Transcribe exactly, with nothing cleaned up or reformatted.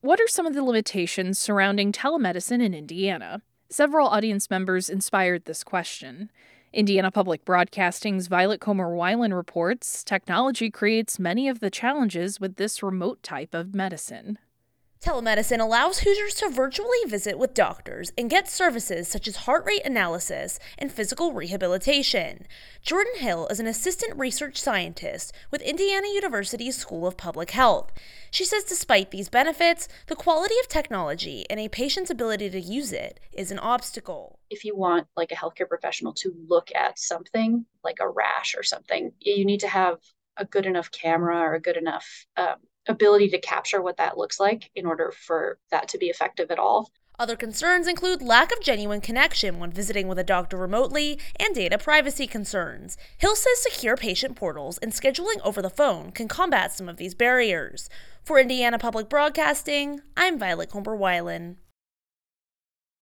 What are some of the limitations surrounding telemedicine in Indiana? Several audience members inspired this question. Indiana Public Broadcasting's Violet Comer-Weiland reports technology creates many of the challenges with this remote type of medicine. Telemedicine allows Hoosiers to virtually visit with doctors and get services such as heart rate analysis and physical rehabilitation. Jordan Hill is an assistant research scientist with Indiana University's School of Public Health. She says despite these benefits, the quality of technology and a patient's ability to use it is an obstacle. If you want like a healthcare professional to look at something like a rash or something, you need to have a good enough camera or a good enough um, ability to capture what that looks like in order for that to be effective at all. Other concerns include lack of genuine connection when visiting with a doctor remotely and data privacy concerns. Hill says secure patient portals and scheduling over the phone can combat some of these barriers. For Indiana Public Broadcasting, I'm Violet Comer-Weiland.